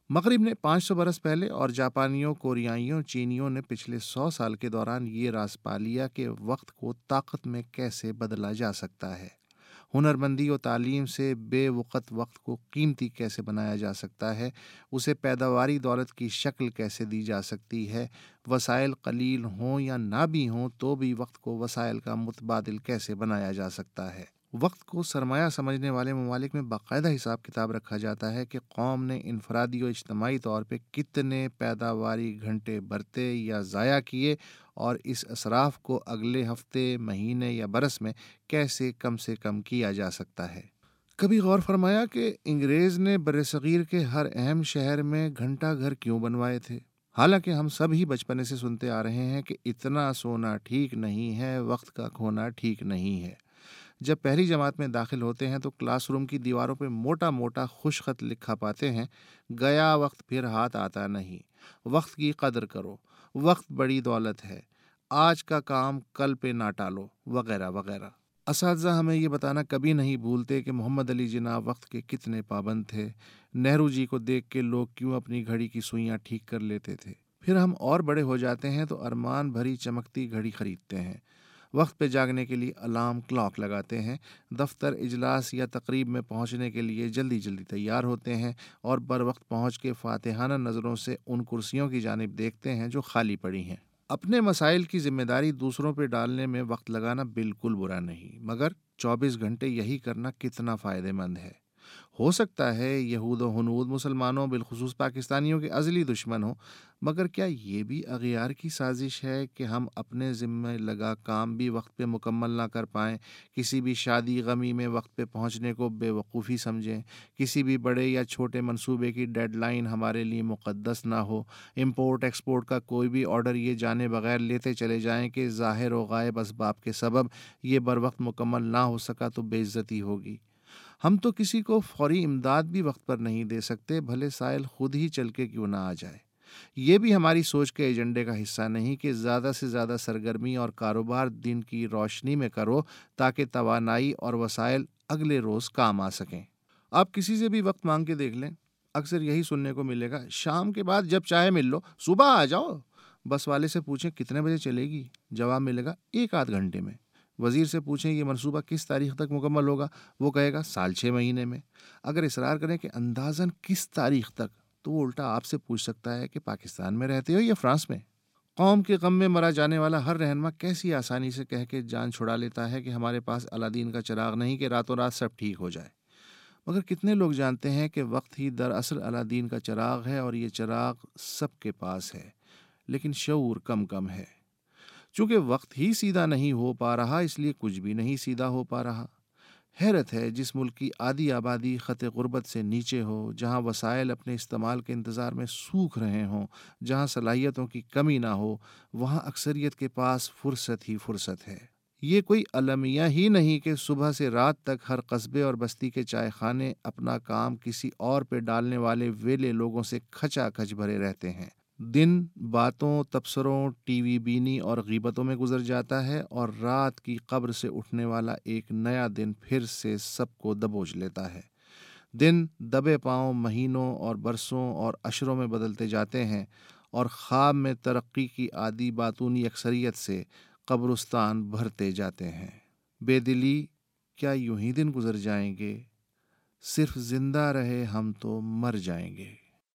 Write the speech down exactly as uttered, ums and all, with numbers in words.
مغرب نے پانچ سو برس پہلے اور جاپانیوں، کوریائیوں، چینیوں نے پچھلے سو سال کے دوران یہ راز پا لیا کہ وقت کو طاقت میں کیسے بدلا جا سکتا ہے، ہنرمندی و تعلیم سے بے وقت وقت کو قیمتی کیسے بنایا جا سکتا ہے، اسے پیداواری دولت کی شکل کیسے دی جا سکتی ہے، وسائل قلیل ہوں یا نہ بھی ہوں تو بھی وقت کو وسائل کا متبادل کیسے بنایا جا سکتا ہے۔ وقت کو سرمایہ سمجھنے والے ممالک میں باقاعدہ حساب کتاب رکھا جاتا ہے کہ قوم نے انفرادی و اجتماعی طور پہ کتنے پیداواری گھنٹے برتے یا ضائع کیے اور اس اسراف کو اگلے ہفتے، مہینے یا برس میں کیسے کم سے کم کیا جا سکتا ہے۔ کبھی غور فرمایا کہ انگریز نے برصغیر کے ہر اہم شہر میں گھنٹہ گھر کیوں بنوائے تھے؟ حالانکہ ہم سب ہی بچپنے سے سنتے آ رہے ہیں کہ اتنا سونا ٹھیک نہیں ہے، وقت کا کھونا ٹھیک نہیں ہے۔ جب پہلی جماعت میں داخل ہوتے ہیں تو کلاس روم کی دیواروں پہ موٹا موٹا خوش خط لکھا پاتے ہیں، گیا وقت پھر ہاتھ آتا نہیں، وقت کی قدر کرو، وقت بڑی دولت ہے، آج کا کام کل پہ نہ ٹالو، وغیرہ وغیرہ۔ اساتذہ ہمیں یہ بتانا کبھی نہیں بھولتے کہ محمد علی جناح وقت کے کتنے پابند تھے، نہرو جی کو دیکھ کے لوگ کیوں اپنی گھڑی کی سوئیاں ٹھیک کر لیتے تھے۔ پھر ہم اور بڑے ہو جاتے ہیں تو ارمان بھری چمکتی گھڑی خریدتے ہیں، وقت پہ جاگنے کے لیے الارم کلاک لگاتے ہیں، دفتر، اجلاس یا تقریب میں پہنچنے کے لیے جلدی جلدی تیار ہوتے ہیں اور بر وقت پہنچ کے فاتحانہ نظروں سے ان کرسیوں کی جانب دیکھتے ہیں جو خالی پڑی ہیں۔ اپنے مسائل کی ذمہ داری دوسروں پہ ڈالنے میں وقت لگانا بالکل برا نہیں، مگر چوبیس گھنٹے یہی کرنا کتنا فائدہ مند ہے۔ ہو سکتا ہے یہود و ہنود مسلمانوں، بالخصوص پاکستانیوں کے ازلی دشمن ہوں، مگر کیا یہ بھی اغیار کی سازش ہے کہ ہم اپنے ذمہ لگا کام بھی وقت پہ مکمل نہ کر پائیں، کسی بھی شادی غمی میں وقت پہ پہنچنے کو بے وقوفی سمجھیں، کسی بھی بڑے یا چھوٹے منصوبے کی ڈیڈ لائن ہمارے لیے مقدس نہ ہو، امپورٹ ایکسپورٹ کا کوئی بھی آرڈر یہ جانے بغیر لیتے چلے جائیں کہ ظاہر و غائب اسباب کے سبب یہ بر وقت مکمل نہ ہو سکا تو بے عزتی ہوگی۔ ہم تو کسی کو فوری امداد بھی وقت پر نہیں دے سکتے، بھلے سائل خود ہی چل کے کیوں نہ آ جائے۔ یہ بھی ہماری سوچ کے ایجنڈے کا حصہ نہیں کہ زیادہ سے زیادہ سرگرمی اور کاروبار دن کی روشنی میں کرو تاکہ توانائی اور وسائل اگلے روز کام آ سکیں۔ آپ کسی سے بھی وقت مانگ کے دیکھ لیں، اکثر یہی سننے کو ملے گا، شام کے بعد جب چاہے مل لو، صبح آ جاؤ۔ بس والے سے پوچھیں کتنے بجے چلے گی، جواب ملے گا ایک آدھ گھنٹے میں۔ وزیر سے پوچھیں یہ منصوبہ کس تاریخ تک مکمل ہوگا، وہ کہے گا سال چھ مہینے میں۔ اگر اصرار کریں کہ اندازاً کس تاریخ تک، تو وہ الٹا آپ سے پوچھ سکتا ہے کہ پاکستان میں رہتے ہو یا فرانس میں۔ قوم کے غم میں مرا جانے والا ہر رہنما کیسی آسانی سے کہہ کے جان چھڑا لیتا ہے کہ ہمارے پاس الادین کا چراغ نہیں کہ راتوں رات سب ٹھیک ہو جائے، مگر کتنے لوگ جانتے ہیں کہ وقت ہی دراصل الادین کا چراغ ہے اور یہ چراغ سب کے پاس ہے، لیکن شعور کم کم ہے۔ چونکہ وقت ہی سیدھا نہیں ہو پا رہا اس لیے کچھ بھی نہیں سیدھا ہو پا رہا۔ حیرت ہے جس ملک کی آدھی آبادی خط غربت سے نیچے ہو، جہاں وسائل اپنے استعمال کے انتظار میں سوکھ رہے ہوں، جہاں صلاحیتوں کی کمی نہ ہو، وہاں اکثریت کے پاس فرصت ہی فرصت ہے۔ یہ کوئی المیہ ہی نہیں کہ صبح سے رات تک ہر قصبے اور بستی کے چائے خانے اپنا کام کسی اور پہ ڈالنے والے ویلے لوگوں سے کھچا کھچ بھرے رہتے ہیں۔ دن باتوں، تبصروں، ٹی وی بینی اور غیبتوں میں گزر جاتا ہے اور رات کی قبر سے اٹھنے والا ایک نیا دن پھر سے سب کو دبوچ لیتا ہے۔ دن دبے پاؤں مہینوں اور برسوں اور عشروں میں بدلتے جاتے ہیں اور خواب میں ترقی کی عادی باتونی اکثریت سے قبرستان بھرتے جاتے ہیں۔ بے دلی، کیا یوں ہی دن گزر جائیں گے؟ صرف زندہ رہے ہم تو مر جائیں گے۔